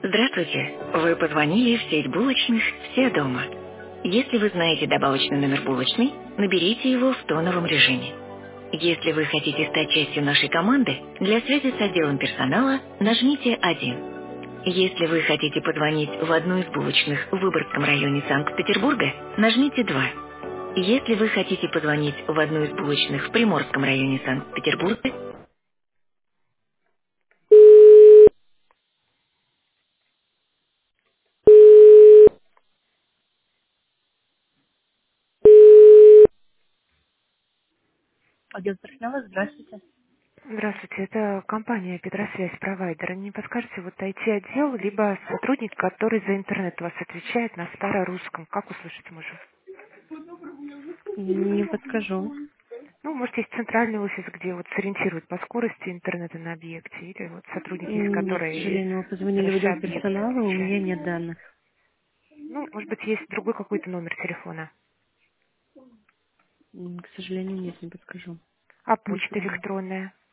Здравствуйте. Вы позвонили в сеть булочных «Все дома». Если вы знаете добавочный номер булочной, наберите его в тоновом режиме. Если вы хотите стать частью нашей команды, для связи с отделом персонала нажмите 1. Если вы хотите позвонить в одну из булочных в Выборгском районе Санкт-Петербурга, нажмите 2. Если вы хотите позвонить в одну из булочных в Приморском районе Санкт-Петербурга, отдел персонала, здравствуйте. Здравствуйте, это компания Петросвязь провайдер. Не подскажете, вот IT-отдел, либо сотрудник, который за интернет у вас отвечает на старорусском. Как услышать можем? Не подскажу. Ну, может, есть центральный офис, где вот сориентируют по скорости интернета на объекте, или вот сотрудники, есть, Нет, к которые сожалению, вы за позвонили в ваши отдел объекты персонала, у отвечают. меня нет данных. Ну, может быть, есть другой какой-то номер телефона. К сожалению, нет, не подскажу. А почта Ничего. электронная?